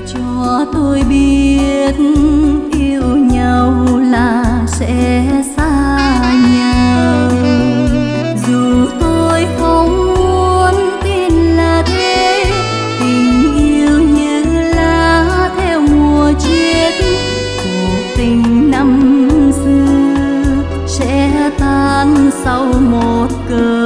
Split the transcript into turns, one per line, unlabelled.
cho tôi biết yêu nhau là sẽ xa nhau. Dù tôi không muốn tin là thế, tình yêu như lá theo mùa tuyết, cuộc tình năm xưa sẽ tan sau một cơn